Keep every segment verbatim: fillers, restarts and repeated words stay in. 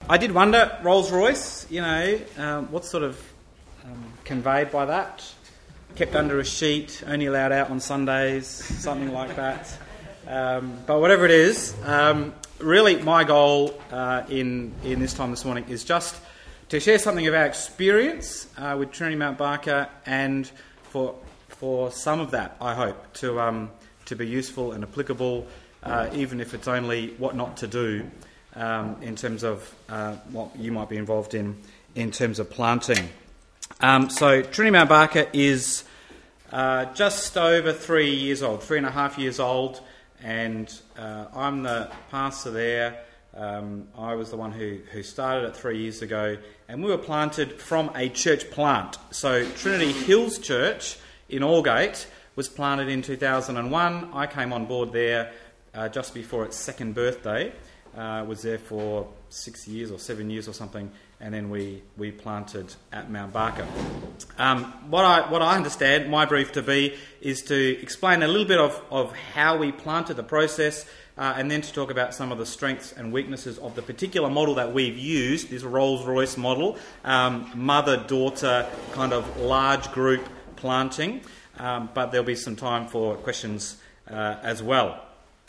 I did wonder, Rolls-Royce, you know, um, what's sort of um, conveyed by that? Kept under a sheet, only allowed out on Sundays, something like that. Um, but whatever it is, um, really my goal uh, in, in this time this morning is just to share something of our experience uh, with Trinity Mount Barker, and for for some of that, I hope, to um, to be useful and applicable, uh, even if it's only what not to do um, in terms of uh, what you might be involved in in terms of planting. Um, so Trinity Mount Barker is uh, just over three years old, three and a half years old, and uh, I'm the pastor there. Um, I was the one who, who started it three years ago, and we were planted from a church plant. So Trinity Hills Church in Aldgate was planted in two thousand one. I came on board there uh, just before its second birthday. Uh, was there for six years or seven years or something, and then we, we planted at Mount Barker. Um, what I what I understand my brief to be is to explain a little bit of, of how we planted, the process, uh, and then to talk about some of the strengths and weaknesses of the particular model that we've used, this Rolls-Royce model, um, mother-daughter kind of large group planting, um, but there'll be some time for questions uh, as well.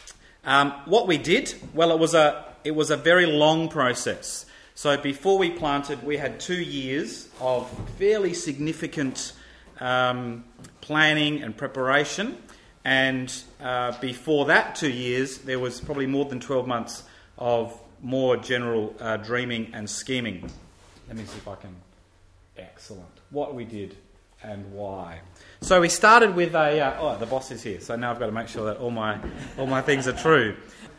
Um, what we did, well, it was a it was a very long process. So before we planted, we had two years of fairly significant um, planning and preparation, and uh, before that two years, there was probably more than twelve months of more general uh, dreaming and scheming. Let me see if I can... Excellent. What we did and why. So we started with a... Uh, oh, the boss is here, so now I've got to make sure that all my all my things are true.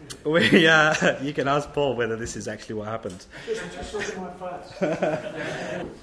We, uh, you can ask Paul whether this is actually what happened. Just, just look at my face.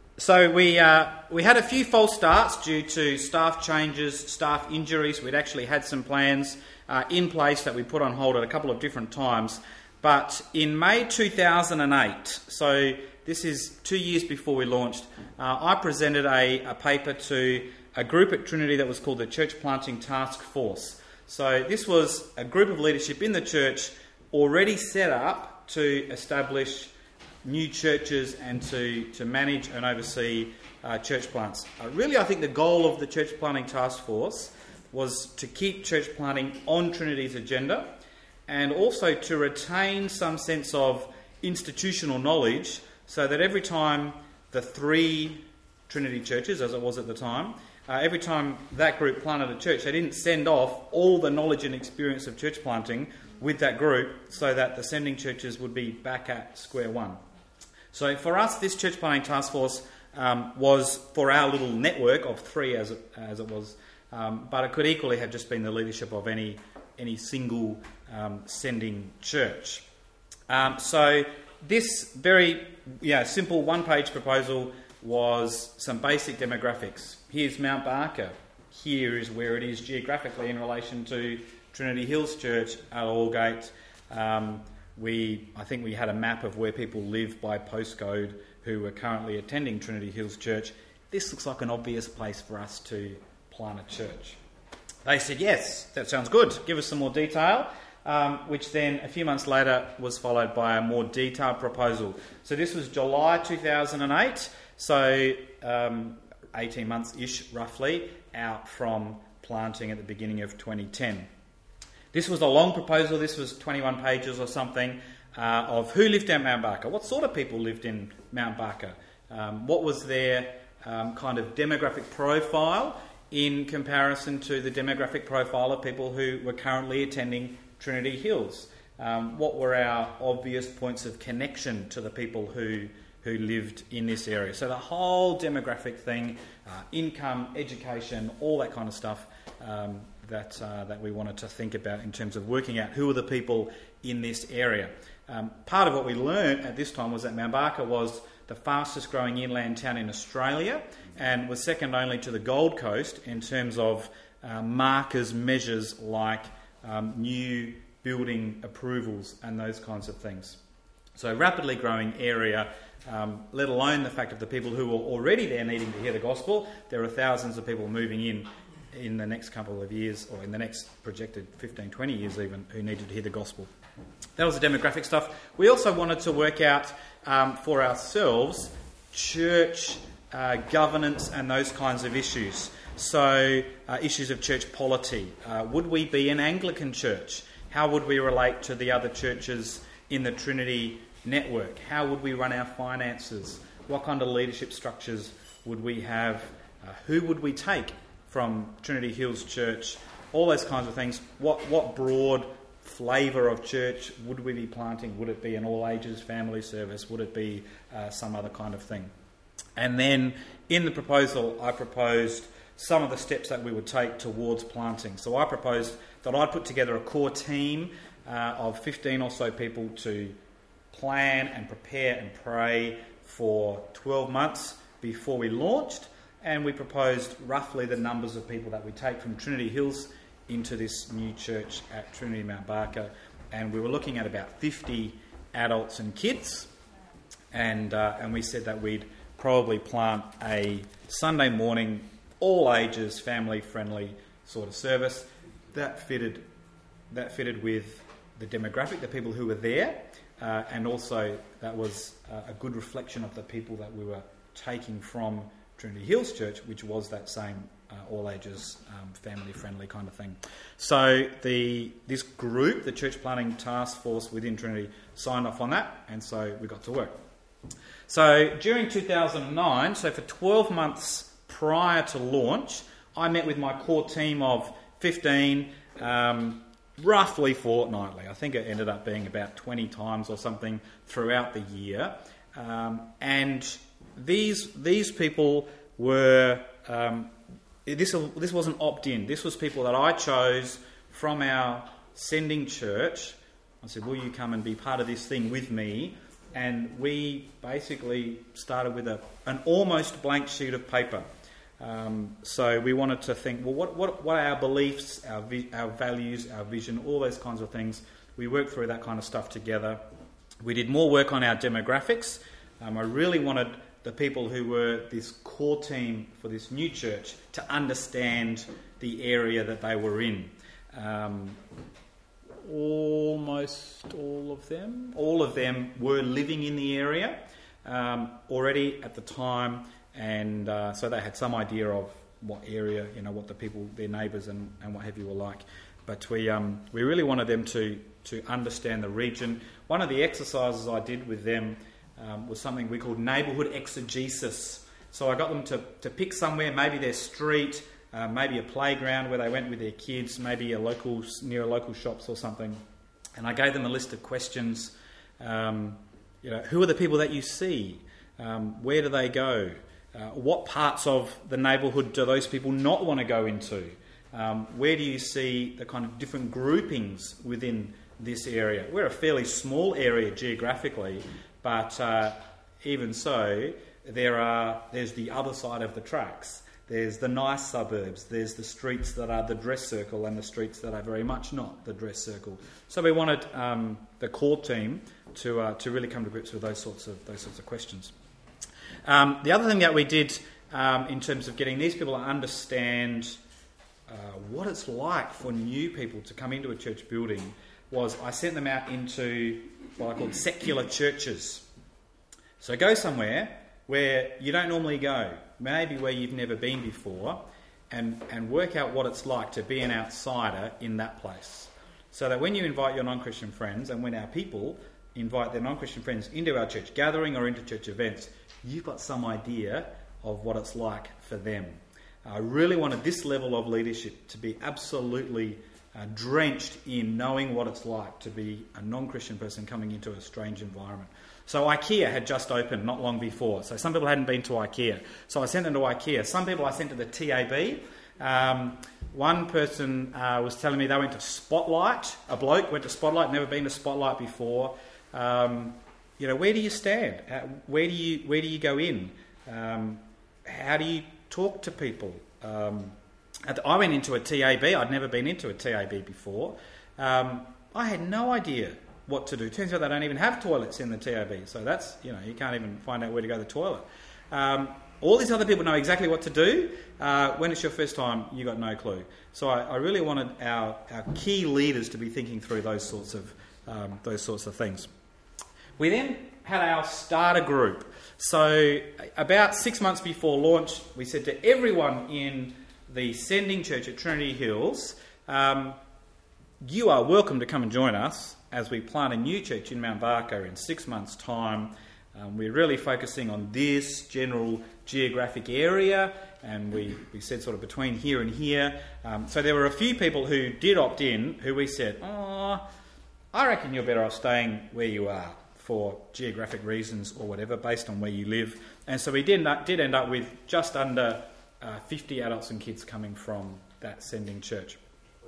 So we uh, we had a few false starts due to staff changes, staff injuries. We'd actually had some plans uh, in place that we put on hold at a couple of different times. But in May two thousand eight, so this is two years before we launched, uh, I presented a, a paper to a group at Trinity that was called the Church Planting Task Force. So this was a group of leadership in the church already set up to establish new churches and to, to manage and oversee uh, church plants. Uh, really, I think the goal of the Church Planting Task Force was to keep church planting on Trinity's agenda, and also to retain some sense of institutional knowledge, so that every time the three Trinity churches, as it was at the time, Uh, every time that group planted a church, they didn't send off all the knowledge and experience of church planting with that group, so that the sending churches would be back at square one. So for us, this Church Planting Task Force um, was for our little network of three, as it, as it was, um, but it could equally have just been the leadership of any any single um, sending church. Um, so this very yeah, simple one-page proposal was some basic demographics. Here's Mount Barker. Here is where it is geographically in relation to Trinity Hills Church at Aldgate. Um, we, I think we had a map of where people live by postcode who were currently attending Trinity Hills Church. This looks like an obvious place for us to plant a church. They said, yes, that sounds good. Give us some more detail, um, which then a few months later was followed by a more detailed proposal. So this was July two thousand eight. So um, eighteen months-ish, roughly, out from planting at the beginning of twenty ten. This was a long proposal. This was twenty-one pages or something uh, of who lived at Mount Barker, what sort of people lived in Mount Barker, um, what was their um, kind of demographic profile in comparison to the demographic profile of people who were currently attending Trinity Hills. Um, what were our obvious points of connection to the people who who lived in this area. So the whole demographic thing, uh, income, education, all that kind of stuff um, that uh, that we wanted to think about in terms of working out who are the people in this area. Um, part of what we learned at this time was that Mount Barker was the fastest growing inland town in Australia, and was second only to the Gold Coast in terms of uh, markers, measures like um, new building approvals and those kinds of things. So rapidly growing area, um, let alone the fact of the people who were already there needing to hear the gospel. There are thousands of people moving in in the next couple of years, or in the next projected fifteen, twenty years even, who needed to hear the gospel. that was the demographic stuff. We also wanted to work out um, for ourselves church uh, governance and those kinds of issues. So uh, issues of church polity. Uh, would we be an Anglican church? How would we relate to the other churches in the Trinity network? How would we run our finances? What kind of leadership structures would we have? Uh, who would we take from Trinity Hills Church? All those kinds of things. What what broad flavour of church would we be planting? Would it be an all-ages family service? Would it be uh, some other kind of thing? And then in the proposal, I proposed some of the steps that we would take towards planting. So I proposed that I'd put together a core team uh, of fifteen or so people to plan and prepare and pray for twelve months before we launched. And we proposed roughly the numbers of people that we take from Trinity Hills into this new church at Trinity Mount Barker. And we were looking at about fifty adults and kids. And, uh, and we said that we'd probably plant a Sunday morning, all ages, family-friendly sort of service. That fitted, that fitted with the demographic, the people who were there. Uh, and also that was uh, a good reflection of the people that we were taking from Trinity Hills Church, which was that same uh, all-ages, um, family-friendly kind of thing. So the this group, the Church Planning Task Force within Trinity, signed off on that, and so we got to work. So during two thousand nine, so for twelve months prior to launch, I met with my core team of fifteen, um, roughly fortnightly. I think it ended up being about twenty times or something throughout the year. Um, and these these people were... Um, this, this wasn't opt-in. This was people that I chose from our sending church. I said, will you come and be part of this thing with me? And we basically started with a an almost blank sheet of paper. Um, so we wanted to think, well, what, what, what are our beliefs, our, vi- our values, our vision, all those kinds of things. We worked through that kind of stuff together. We did more work on our demographics. Um, I really wanted the people who were this core team for this new church to understand the area that they were in. Um, almost all of them, all of them were living in the area um, already at the time. And uh, so they had some idea of what area, you know, what the people, their neighbours and, and what have you were like. But we um, we really wanted them to, to understand the region. One of the exercises I did with them um, was something we called neighbourhood exegesis. So I got them to, to pick somewhere, maybe their street, uh, maybe a playground where they went with their kids, maybe a local near a local shops or something. And I gave them a list of questions. Um, you know, who are the people that you see? Um, where do they go? Uh, what parts of the neighbourhood do those people not want to go into? Um, where do you see the kind of different groupings within this area? We're a fairly small area geographically, but uh, even so, there are there's the other side of the tracks. There's the nice suburbs. There's the streets that are the dress circle and the streets that are very much not the dress circle. So we wanted um, the core team to uh, to really come to grips with those sorts of those sorts of questions. Um, the other thing that we did um, in terms of getting these people to understand uh, what it's like for new people to come into a church building was I sent them out into what I called secular churches. So go somewhere where you don't normally go, maybe where you've never been before, and, and work out what it's like to be an outsider in that place. So that when you invite your non-Christian friends, and when our people invite their non-Christian friends into our church gathering or into church events, you've got some idea of what it's like for them. I really wanted this level of leadership to be absolutely uh, drenched in knowing what it's like to be a non-Christian person coming into a strange environment. So IKEA had just opened not long before, so some people hadn't been to IKEA. So I sent them to IKEA. Some people I sent to the T A B. Um, one person uh, was telling me they went to Spotlight. A bloke went to Spotlight, never been to Spotlight before. Um, You know, where do you stand? Uh, where do you where do you go in? Um, how do you talk to people? Um, I went into a T A B. I'd never been into a T A B before. Um, I had no idea what to do. Turns out they don't even have toilets in the T A B. So that's, you know, you can't even find out where to go to the toilet. Um, all these other people know exactly what to do. Uh, when it's your first time, you got no clue. So I, I really wanted our, our key leaders to be thinking through those sorts of um, those sorts of things. We then had our starter group. So about six months before launch, we said to everyone in the sending church at Trinity Hills, um, you are welcome to come and join us as we plant a new church in Mount Barker in six months' time. Um, we're really focusing on this general geographic area, and we, we said sort of between here and here. Um, so there were a few people who did opt in, who we said, oh, I reckon you're better off staying where you are for geographic reasons or whatever, based on where you live. And so we did, did end up with just under uh, fifty adults and kids coming from that sending church.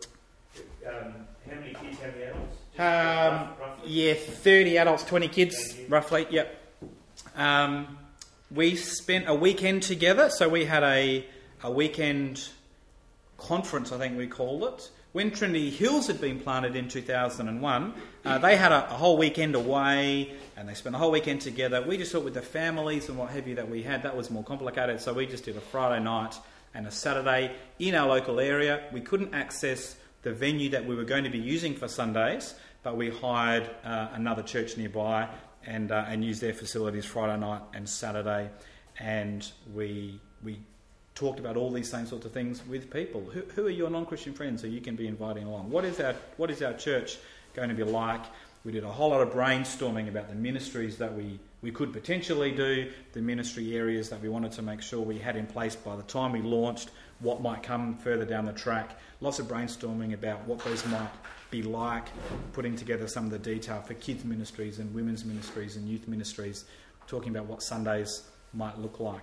Um, how many kids, how many adults? Just Um, rough- roughly? yeah, thirty adults, twenty kids, Thank you. roughly, yep. Um, we spent a weekend together, so we had a, a weekend conference, I think we called it. When Trinity Hills had been planted in two thousand one, uh, they had a, a whole weekend away, and they spent a whole weekend together. We just thought with the families and what have you that we had, that was more complicated, so we just did a Friday night and a Saturday in our local area. We couldn't access the venue that we were going to be using for Sundays, but we hired uh, another church nearby and uh, and used their facilities Friday night and Saturday, and we we talked about all these same sorts of things with people. Who, who are your non-Christian friends who you can be inviting along? What is our what is our church going to be like? We did a whole lot of brainstorming about the ministries that we, we could potentially do, the ministry areas that we wanted to make sure we had in place by the time we launched, what might come further down the track. Lots of brainstorming about what those might be like, putting together some of the detail for kids ministries and women's ministries and youth ministries, talking about what Sundays might look like.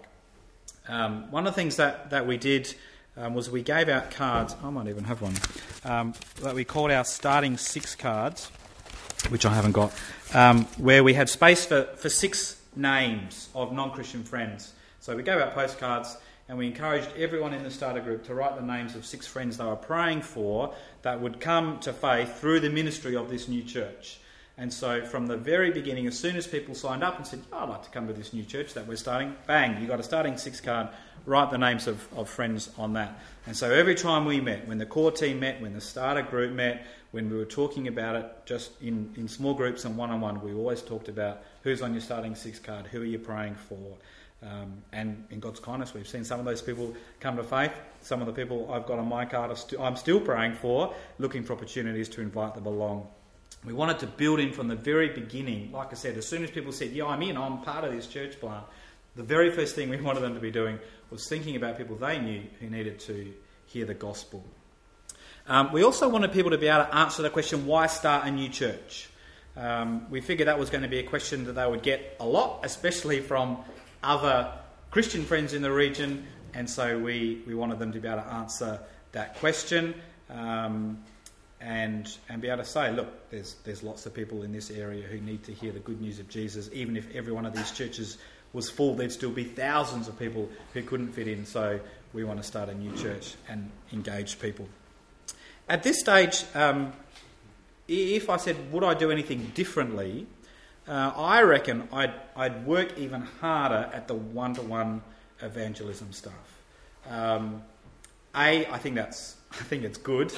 Um, one of the things that, that we did um, was we gave out cards, I might even have one, um, that we called our starting six cards, which I haven't got, um, where we had space for, for six names of non-Christian friends. So we gave out postcards and we encouraged everyone in the starter group to write the names of six friends they were praying for that would come to faith through the ministry of this new church. And so from the very beginning, as soon as people signed up and said, oh, I'd like to come to this new church that we're starting, bang, you got a starting six card, write the names of, of friends on that. And so every time we met, when the core team met, when the starter group met, when we were talking about it just in, in small groups and one-on-one, we always talked about who's on your starting six card, who are you praying for. Um, and in God's kindness, we've seen some of those people come to faith. Some of the people I've got on my card are st- I'm still praying for, looking for opportunities to invite them along. We wanted to build in from the very beginning. Like I said, as soon as people said, yeah, I'm in, I'm part of this church plant, the very first thing we wanted them to be doing was thinking about people they knew who needed to hear the gospel. Um, we also wanted people to be able to answer the question, why start a new church? Um, we figured that was going to be a question that they would get a lot, especially from other Christian friends in the region, and so we, we wanted them to be able to answer that question. Um, And and be able to say, look, there's there's lots of people in this area who need to hear the good news of Jesus. Even if every one of these churches was full, there'd still be thousands of people who couldn't fit in. So we want to start a new church and engage people. At this stage, um, if I said, would I do anything differently, uh, I reckon I'd, I'd work even harder at the one-to-one evangelism stuff. Um, A, I think that's I think it's good.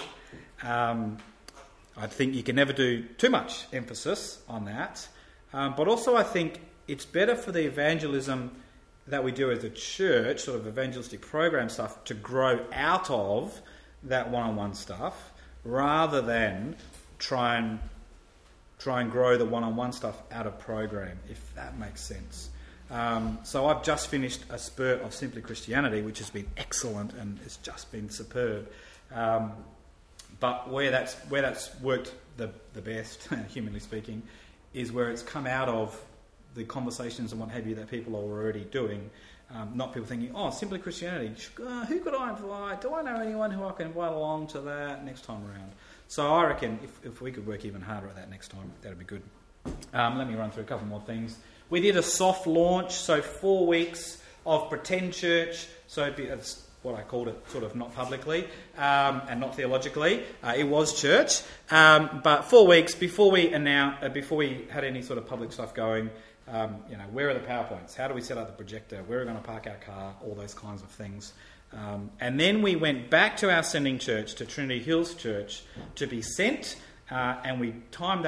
Um, I think you can never do too much emphasis on that. Um, but also I think it's better for the evangelism that we do as a church, sort of evangelistic program stuff, to grow out of that one-on-one stuff rather than try and try and grow the one-on-one stuff out of program, if that makes sense. Um, so I've just finished a spurt of Simply Christianity, which has been excellent and it's just been superb. Um, But where that's where that's worked the, the best, humanly speaking, is where it's come out of the conversations and what have you that people are already doing. Um, not people thinking, oh, Simply Christianity, uh, who could I invite? Do I know anyone who I can invite along to that next time around? So I reckon if, if we could work even harder at that next time, that would be good. Um, let me run through a couple more things. We did a soft launch, so four weeks of pretend church. So it'd be... It's, what I called it, sort of not publicly um, and not theologically. Uh, it was church, um, but four weeks before we announced, uh, before we had any sort of public stuff going, um, you know, where are the PowerPoints? How do we set up the projector? Where are we going to park our car? All those kinds of things. Um, and then we went back to our sending church, to Trinity Hills Church, to be sent, uh, and we timed that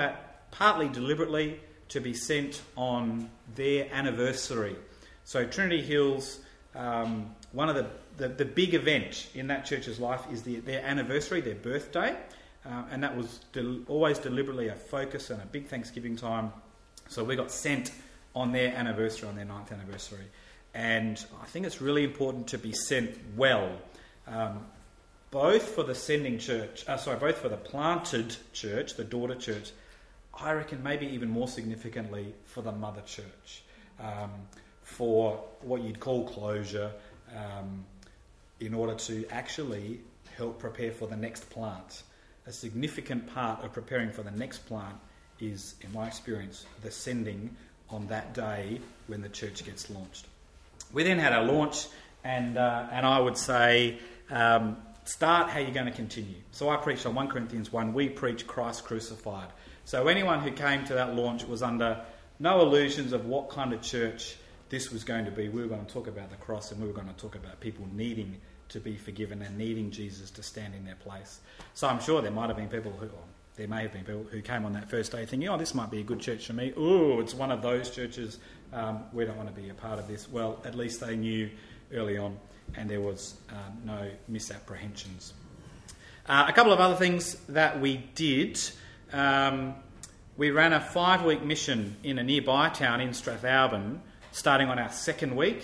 partly deliberately, to be sent on their anniversary. So Trinity Hills, um, one of the, the, the big event in that church's life is the, their anniversary, their birthday, uh, and that was del- always deliberately a focus and a big Thanksgiving time. So we got sent on their anniversary, on their ninth anniversary. And I think it's really important to be sent well, um, both for the sending church, uh, sorry, both for the planted church, the daughter church, I reckon maybe even more significantly for the mother church, um, for what you'd call closure, um, in order to actually help prepare for the next plant. A significant part of preparing for the next plant is, in my experience, the sending on that day when the church gets launched. We then had our launch, and uh, and I would say, um, start how you're going to continue. So I preached on First Corinthians one, we preach Christ crucified. So anyone who came to that launch was under no illusions of what kind of church this was going to be. We were going to talk about the cross, and we were going to talk about people needing to be forgiven and needing Jesus to stand in their place. So I'm sure there might have been people who, or there may have been people who came on that first day thinking, oh, this might be a good church for me. Ooh, it's one of those churches. Um, we don't want to be a part of this. Well, at least they knew early on, and there was uh, no misapprehensions. Uh, a couple of other things that we did. Um, we ran a five-week mission in a nearby town in Strathalbyn, starting on our second week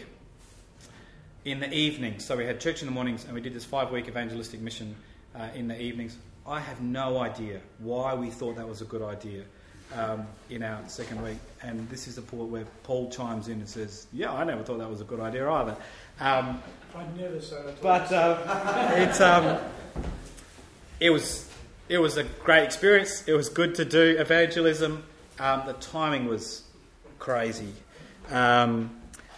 in the evening. So we had church in the mornings, and we did this five-week evangelistic mission uh, in the evenings. I have no idea why we thought that was a good idea um, in our second week. And this is the point where Paul chimes in and says, yeah, I never thought that was a good idea either. Um, I'd never say that. But uh, it's um, it was it was a great experience. It was good to do evangelism. Um, the timing was crazy. Um,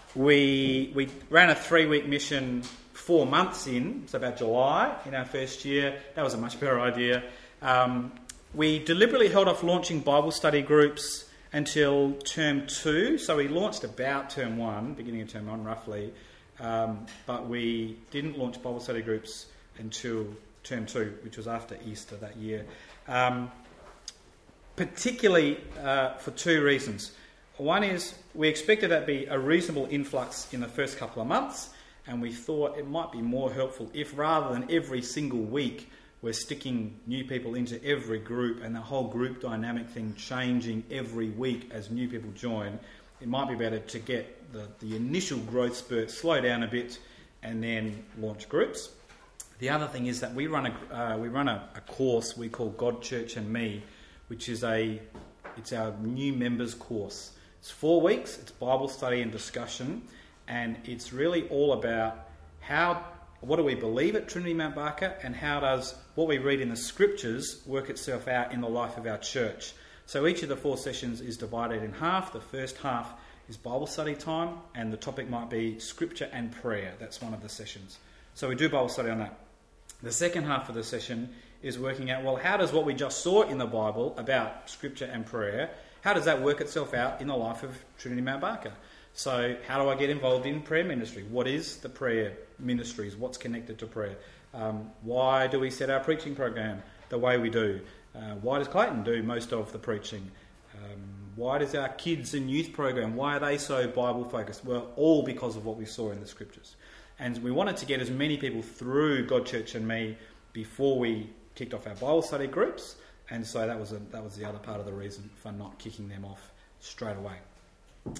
we we ran a three-week mission four months in, so about July in our first year. That was a much better idea. Um, we deliberately held off launching Bible study groups until term two. So we launched about term one, beginning of term one roughly, um, but we didn't launch Bible study groups until term two, which was after Easter that year. Um, particularly uh, for two reasons. One is we expected that to be a reasonable influx in the first couple of months, and we thought it might be more helpful if rather than every single week we're sticking new people into every group and the whole group dynamic thing changing every week as new people join, it might be better to get the, the initial growth spurt, slow down a bit, and then launch groups. The other thing is that we run a uh, we run a, a course we call God, Church and Me, which is a it's our new members course. It's four weeks, it's Bible study and discussion, and it's really all about how, what do we believe at Trinity Mount Barker, and how does what we read in the scriptures work itself out in the life of our church. So each of the four sessions is divided in half. The first half is Bible study time, and the topic might be scripture and prayer. That's one of the sessions. So we do Bible study on that. The second half of the session is working out, well, how does what we just saw in the Bible about scripture and prayer, how does that work itself out in the life of Trinity Mount Barker? So how do I get involved in prayer ministry? What is the prayer ministries? What's connected to prayer? Um, why do we set our preaching program the way we do? Uh, why does Clayton do most of the preaching? Um, why does our kids and youth program, why are they so Bible focused? Well, all because of what we saw in the scriptures. And we wanted to get as many people through God, Church and Me before we kicked off our Bible study groups. And so that was a, that was the other part of the reason for not kicking them off straight away.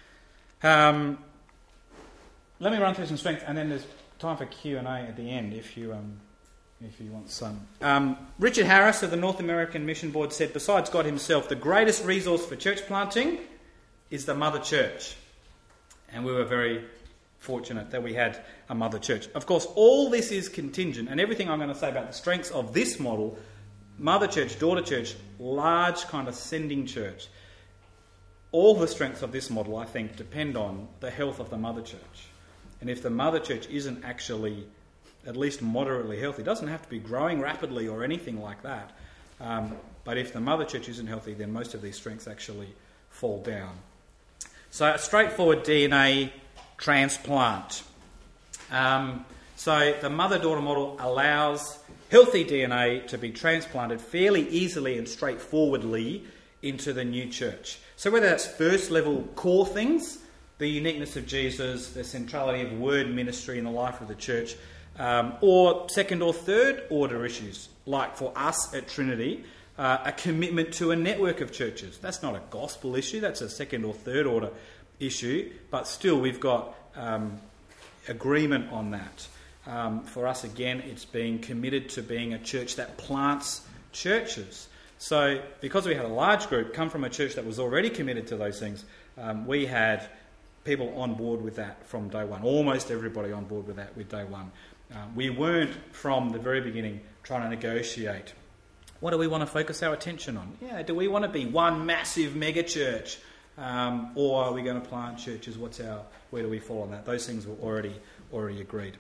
Um, let me run through some strengths, and then there's time for Q and A at the end if you um, if you want some. Um, Richard Harris of the North American Mission Board said, besides God himself, the greatest resource for church planting is the mother church. And we were very fortunate that we had a mother church. Of course, all this is contingent, and everything I'm going to say about the strengths of this model, mother church, daughter church, large kind of sending church, all the strengths of this model, I think, depend on the health of the mother church. And if the mother church isn't actually at least moderately healthy, it doesn't have to be growing rapidly or anything like that, um, but if the mother church isn't healthy, then most of these strengths actually fall down. So a straightforward D N A transplant. Um, so the mother-daughter model allows healthy D N A to be transplanted fairly easily and straightforwardly into the new church. So whether that's first level core things, the uniqueness of Jesus, the centrality of word ministry in the life of the church, um, or second or third order issues, like for us at Trinity, uh, a commitment to a network of churches. That's not a gospel issue, that's a second or third order issue, but still we've got um, agreement on that. Um, for us, again, it's being committed to being a church that plants churches. So because we had a large group come from a church that was already committed to those things, um, we had people on board with that from day one. Almost everybody on board with that with day one. Um, we weren't from the very beginning trying to negotiate. What do we want to focus our attention on? Yeah, do we want to be one massive mega church? Um, or are we going to plant churches? What's our, where do we fall on that? Those things were already already agreed.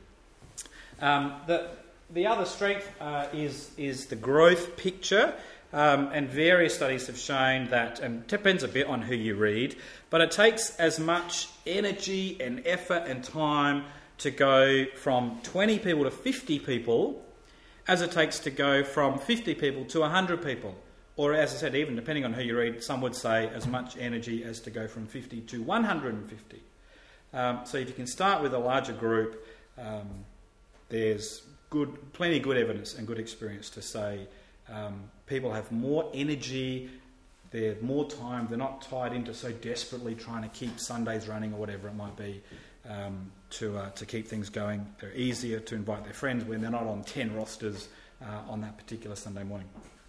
Um, the the other strength uh, is is the growth picture, um, and various studies have shown that, and it depends a bit on who you read, but it takes as much energy and effort and time to go from twenty people to fifty people as it takes to go from fifty people to one hundred people. Or, as I said, even depending on who you read, some would say as much energy as to go from fifty to one hundred fifty. Um, so if you can start with a larger group, um, there's good, plenty of good evidence and good experience to say um, people have more energy, they have more time, they're not tied into so desperately trying to keep Sundays running or whatever it might be um, to uh, to keep things going. They're easier to invite their friends when they're not on ten rosters uh, on that particular Sunday morning.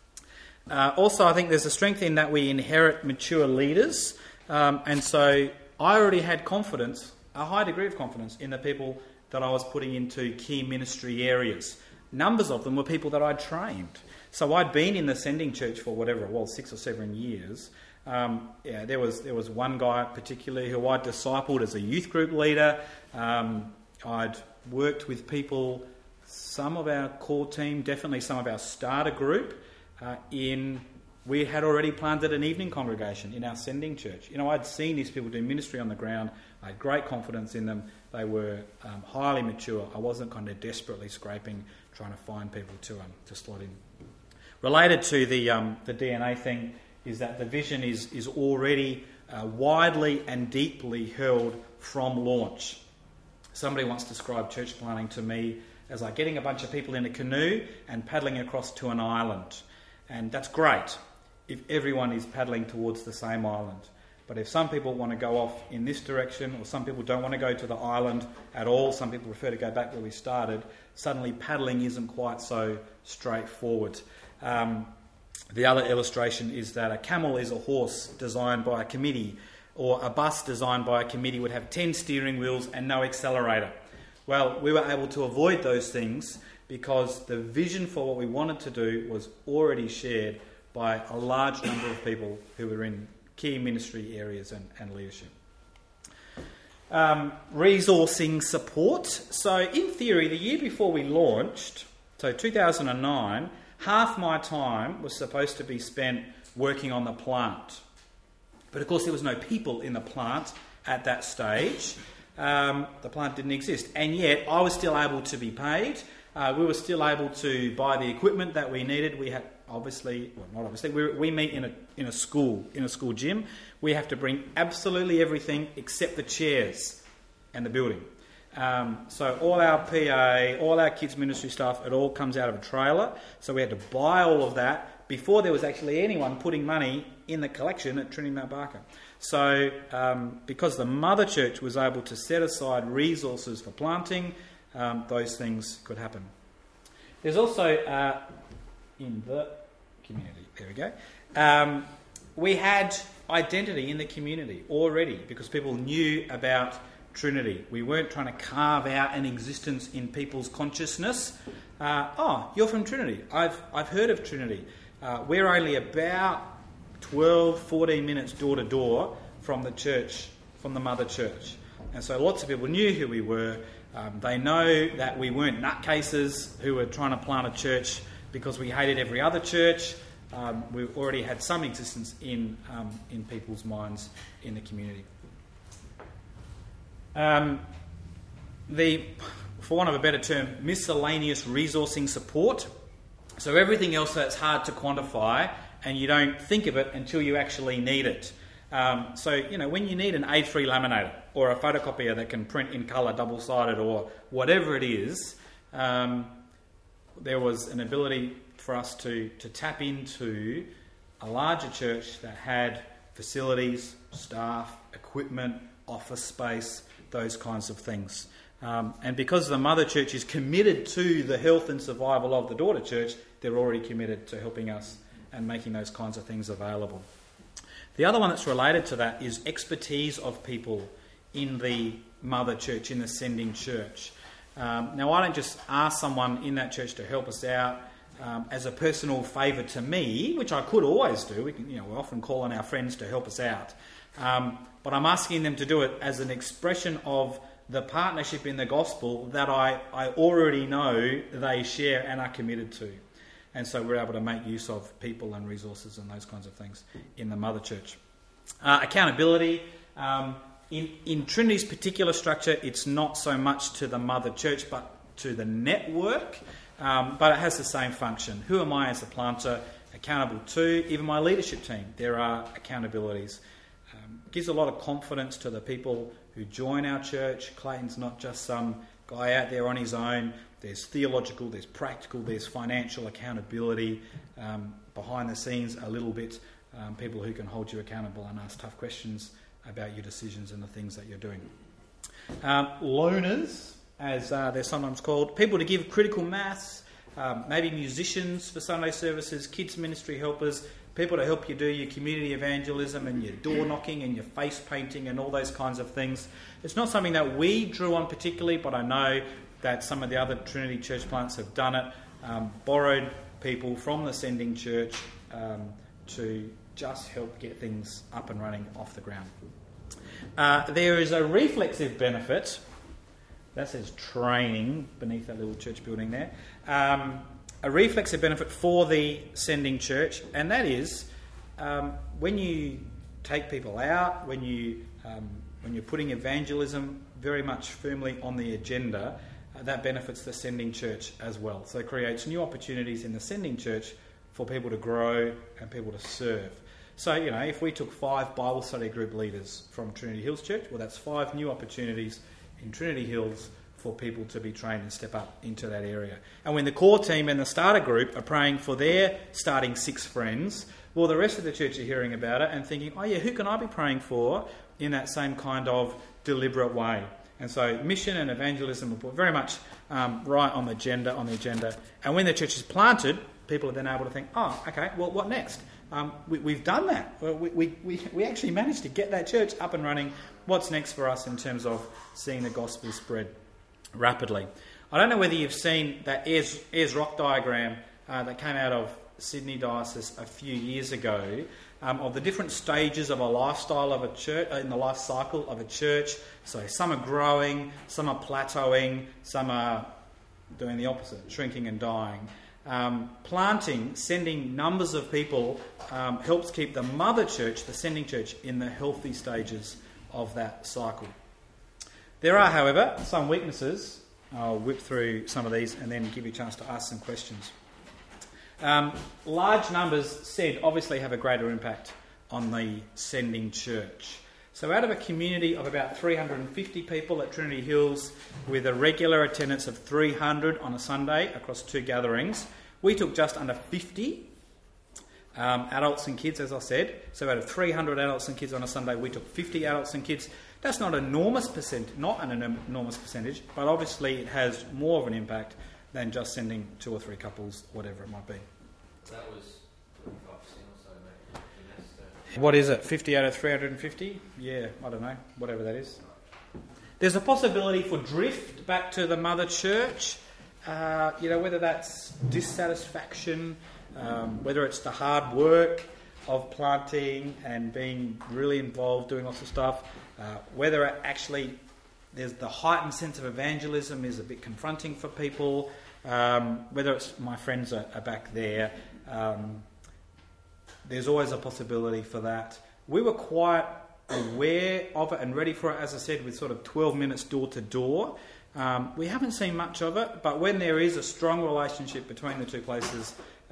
Uh, also, I think there's a strength in that we inherit mature leaders, um, and so I already had confidence, a high degree of confidence, in the people that I was putting into key ministry areas. Numbers of them were people that I'd trained. So I'd been in the sending church for whatever it was, six or seven years. Um, yeah, there was there was one guy particularly who I'd discipled as a youth group leader. Um, I'd worked with people, some of our core team, definitely some of our starter group. Uh, in we had already planted an evening congregation in our sending church. You know, I'd seen these people do ministry on the ground. I had great confidence in them. They were um, highly mature. I wasn't kind of desperately scraping, trying to find people to um, to slot in. Related to the um, the D N A thing is that the vision is is already uh, widely and deeply held from launch. Somebody once described church planting to me as like getting a bunch of people in a canoe and paddling across to an island. And that's great if everyone is paddling towards the same island. But if some people want to go off in this direction, or some people don't want to go to the island at all, some people prefer to go back where we started, suddenly paddling isn't quite so straightforward. Um, the other illustration is that a camel is a horse designed by a committee, or a bus designed by a committee would have ten steering wheels and no accelerator. Well, we were able to avoid those things because the vision for what we wanted to do was already shared by a large number of people who were in key ministry areas and, and leadership. Um, resourcing support. So in theory, the year before we launched, so two thousand nine, half my time was supposed to be spent working on the plant. But of course there was no people in the plant at that stage. Um, the plant didn't exist. And yet I was still able to be paid. Uh, we were still able to buy the equipment that we needed. We had obviously, well not obviously, we, we meet in a in a school, in a school gym. We have to bring absolutely everything except the chairs and the building. Um, so all our P A, all our kids ministry stuff, it all comes out of a trailer. So we had to buy all of that before there was actually anyone putting money in the collection at Trinity Mount Barker. So um, because the mother church was able to set aside resources for planting, um, those things could happen. There's also, uh, in the community, there we go, um, we had identity in the community already because people knew about Trinity. We weren't trying to carve out an existence in people's consciousness. Uh, oh, you're from Trinity. I've I've heard of Trinity. Uh, we're only about twelve, fourteen minutes door to door from the church, from the mother church. And so lots of people knew who we were. Um, they know that we weren't nutcases who were trying to plant a church because we hated every other church. Um, we already had some existence in um, in people's minds in the community. Um, the, for want of a better term, miscellaneous resourcing support. So everything else that's hard to quantify and you don't think of it until you actually need it. Um, so, you know, when you need an A three laminator or a photocopier that can print in colour double-sided or whatever it is, um, there was an ability for us to, to tap into a larger church that had facilities, staff, equipment, office space, those kinds of things. Um, and because the mother church is committed to the health and survival of the daughter church, they're already committed to helping us and making those kinds of things available. The other one that's related to that is expertise of people in the mother church, in the sending church. Um, now, I don't just ask someone in that church to help us out um, as a personal favour to me, which I could always do. We can, you know, we often call on our friends to help us out. Um, but I'm asking them to do it as an expression of the partnership in the gospel that I, I already know they share and are committed to. And so we're able to make use of people and resources and those kinds of things in the mother church. Uh, accountability. Um, in, in Trinity's particular structure, it's not so much to the mother church but to the network, um, but it has the same function. Who am I as a planter accountable to? Even my leadership team, there are accountabilities. Um, gives a lot of confidence to the people who join our church. Clayton's not just some guy out there on his own. There's theological, there's practical, there's financial accountability um, behind the scenes a little bit. Um, people who can hold you accountable and ask tough questions about your decisions and the things that you're doing. Um, loaners, as uh, they're sometimes called, people to give critical mass, um, maybe musicians for Sunday services, kids ministry helpers, people to help you do your community evangelism and your door knocking and your face painting and all those kinds of things. It's not something that we drew on particularly, but I know that some of the other Trinity church plants have done it, um, borrowed people from the sending church um, to just help get things up and running off the ground. Uh, there is a reflexive benefit. That says training beneath that little church building there. Um, a reflexive benefit for the sending church, and that is um, when you take people out, when you um, when you're putting evangelism very much firmly on the agenda, uh, that benefits the sending church as well. So it creates new opportunities in the sending church for people to grow and people to serve. So, you know, if we took five Bible study group leaders from Trinity Hills Church, well, that's five new opportunities in Trinity Hills for people to be trained and step up into that area. And when the core team and the starter group are praying for their starting six friends, well, the rest of the church are hearing about it and thinking, oh yeah, who can I be praying for in that same kind of deliberate way? And so mission and evangelism are put very much um, right on the agenda, on the agenda. And when the church is planted, people are then able to think, oh, okay, well, what next? Um, we, we've done that. We, we, we, we actually managed to get that church up and running. What's next for us in terms of seeing the gospel spread rapidly? I don't know whether you've seen that Ayers, Ayers Rock diagram uh, that came out of Sydney Diocese a few years ago um, of the different stages of a lifestyle of a church, uh, in the life cycle of a church. So some are growing, some are plateauing, some are doing the opposite, shrinking and dying. Um, planting, sending numbers of people um, helps keep the mother church, the sending church, in the healthy stages of that cycle. There are, however, some weaknesses. I'll whip through some of these and then give you a chance to ask some questions. Um, large numbers said obviously have a greater impact on the sending church. So out of a community of about three hundred fifty people at Trinity Hills with a regular attendance of three hundred on a Sunday across two gatherings, we took just under fifty um, adults and kids, as I said. So out of three hundred adults and kids on a Sunday, we took fifty adults and kids. That's not an enormous percent, not an enormous percentage, but obviously it has more of an impact than just sending two or three couples, whatever it might be. That was twenty-five percent or so, mate. The... What is it, fifty out of three hundred fifty? Yeah, I don't know, whatever that is. There's a possibility for drift back to the mother church, uh, you know, whether that's dissatisfaction, um, whether it's the hard work of planting and being really involved, doing lots of stuff, uh, whether it actually there's the heightened sense of evangelism is a bit confronting for people, um, whether it's my friends are, are back there. Um, there's always a possibility for that. We were quite aware of it and ready for it, as I said, with sort of twelve minutes door to door. Um, we haven't seen much of it, but when there is a strong relationship between the two places,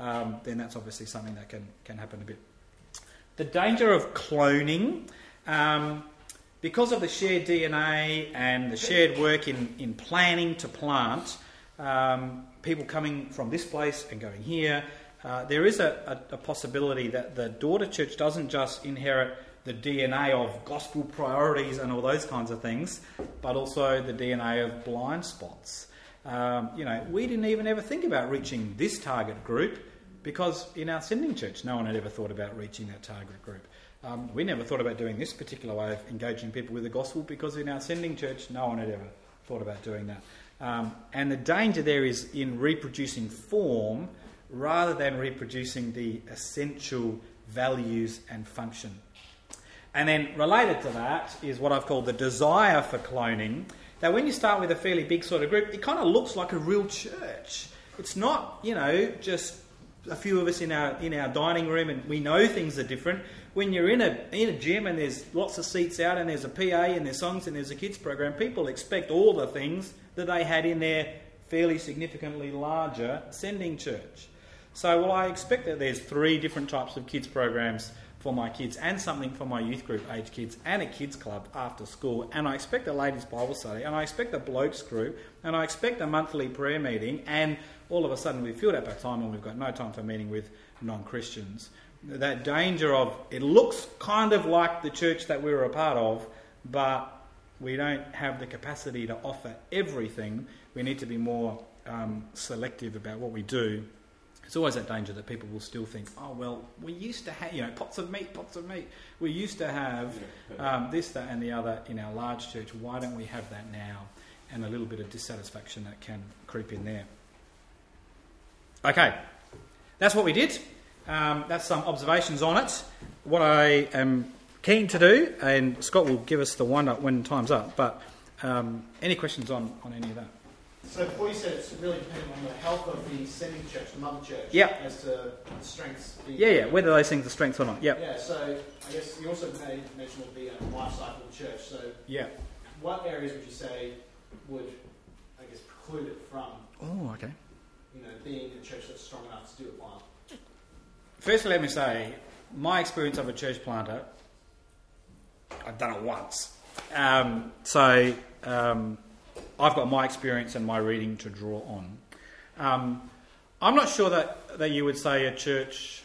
um, then that's obviously something that can, can happen a bit. The danger of cloning, um, because of the shared D N A and the shared work in, in planning to plant, um, people coming from this place and going here, uh, there is a, a, a possibility that the daughter church doesn't just inherit the D N A of gospel priorities and all those kinds of things, but also the D N A of blind spots. Um, you know, we didn't even ever think about reaching this target group because in our sending church, no one had ever thought about reaching that target group. Um, we never thought about doing this particular way of engaging people with the gospel because in our sending church, no one had ever thought about doing that. Um, and the danger there is in reproducing form rather than reproducing the essential values and function. And then related to that is what I've called the desire for cloning. Now, when you start with a fairly big sort of group, it kind of looks like a real church. It's not, you know, just a few of us in our in our dining room and we know things are different. When you're in a in a gym and there's lots of seats out and there's a P A and there's songs and there's a kids program, people expect all the things that they had in their fairly significantly larger sending church. So, well, I expect that there's three different types of kids programs for my kids and something for my youth group age kids and a kids club after school, and I expect a ladies' Bible study, and I expect a blokes group, and I expect a monthly prayer meeting, and all of a sudden we've filled up our time and we've got no time for meeting with non-Christians. That danger of it looks kind of like the church that we were a part of, but we don't have the capacity to offer everything. We need to be more um, selective about what we do. It's always that danger that people will still think, oh, well, we used to have, you know, pots of meat, pots of meat. We used to have um, this, that and the other in our large church. Why don't we have that now? And a little bit of dissatisfaction that can creep in there. Okay, that's what we did. Um, that's some observations on it. What I am keen to do, and Scott will give us the wind-up when time's up, but um, any questions on, on any of that? So before you said it's really dependent on the health of the sending church, the mother church, yep. as to the strengths. Being yeah, yeah, whether those things are strengths or not. Yep. Yeah, so I guess you also made mention of the um, life cycle of church. So yeah. what areas would you say would, I guess, preclude it from, oh, okay. you know, being a church that's strong enough to do a plant? Firstly, let me say, my experience of a church planter, I've done it once. Um, so... Um, I've got my experience and my reading to draw on. Um, I'm not sure that, that you would say a church...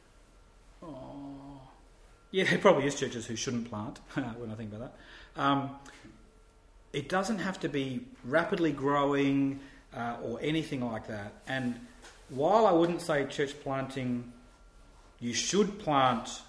Oh, yeah, there probably is churches who shouldn't plant, when I think about that. Um, it doesn't have to be rapidly growing uh, or anything like that. And while I wouldn't say church planting, you should plant...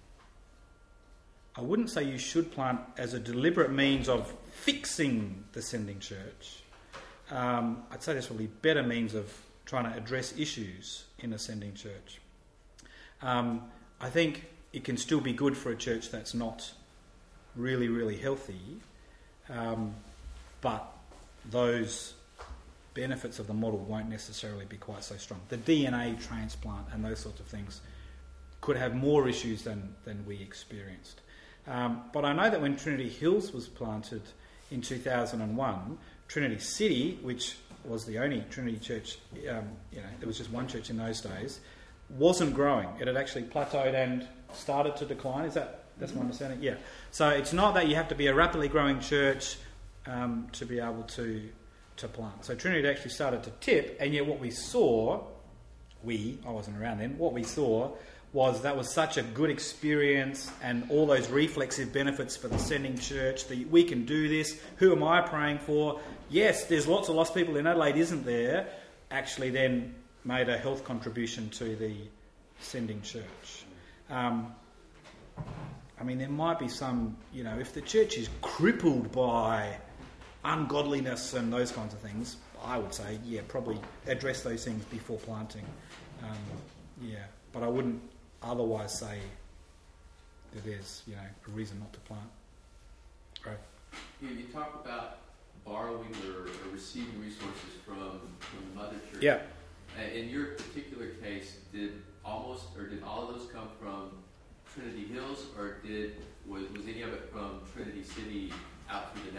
I wouldn't say you should plant as a deliberate means of fixing the sending church. Um, I'd say there's probably better means of trying to address issues in a sending church. Um, I think it can still be good for a church that's not really, really healthy, um, but those benefits of the model won't necessarily be quite so strong. The D N A transplant and those sorts of things could have more issues than, than we experienced. Um, but I know that when Trinity Hills was planted in two thousand one, Trinity City, which was the only Trinity church, um, you know, there was just one church in those days, wasn't growing. It had actually plateaued and started to decline. Is that, that's my understanding? Yeah. So it's not that you have to be a rapidly growing church um, to be able to, to plant. So Trinity actually started to tip, and yet what we saw, we, I wasn't around then, what we saw was that was such a good experience and all those reflexive benefits for the sending church, that we can do this. Who am I praying for? Yes, there's lots of lost people in Adelaide, isn't there? Actually then made a health contribution to the sending church. Um, I mean, there might be some, you know, if the church is crippled by ungodliness and those kinds of things, I would say, yeah, probably address those things before planting. Um, yeah, but I wouldn't otherwise say that there's, you know, a reason not to plant. Right. You, you talk about borrowing or, or receiving resources from, from the mother church. Yeah. Uh, in your particular case, did almost or did all of those come from Trinity Hills, or did was, was any of it from Trinity City out through the network?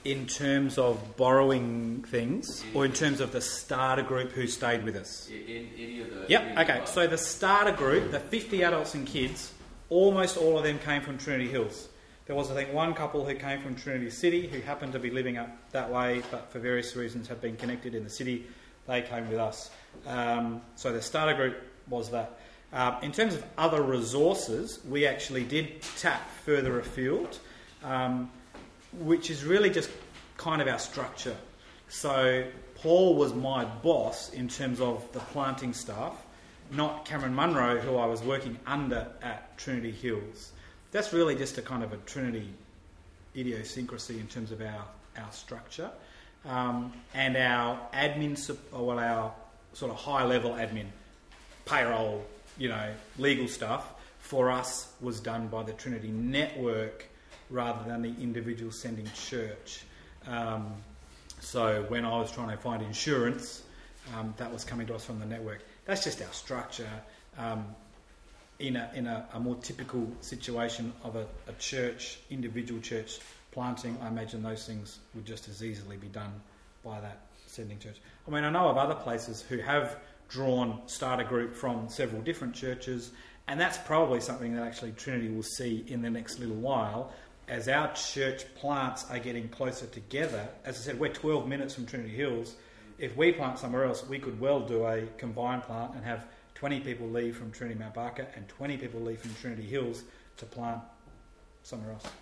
In terms of borrowing things, or in terms of the starter group who stayed with us? In, in any of the... Yep, any of the okay. above. So the starter group, the fifty adults and kids, almost all of them came from Trinity Hills. There was, I think, one couple who came from Trinity City who happened to be living up that way, but for various reasons have been connected in the city. They came with us. Um, so the starter group was that. Um, in terms of other resources, we actually did tap further afield, um, which is really just kind of our structure. So Paul was my boss in terms of the planting staff, not Cameron Munro, who I was working under at Trinity Hills. That's really just a kind of a Trinity idiosyncrasy in terms of our, our structure. Um, and our admin, sup- or well, our sort of high-level admin, payroll, you know, legal stuff, for us was done by the Trinity network rather than the individual sending church. Um, so when I was trying to find insurance, um, that was coming to us from the network. That's just our structure. Um, in a in a, a more typical situation of a, a church, individual church planting, I imagine those things would just as easily be done by that sending church. I mean, I know of other places who have drawn starter group from several different churches, and that's probably something that actually Trinity will see in the next little while as our church plants are getting closer together. As I said, we're twelve minutes from Trinity Hills. If we plant somewhere else, we could well do a combined plant and have twenty people leave from Trinity Mount Barker and twenty people leave from Trinity Hills to plant somewhere else.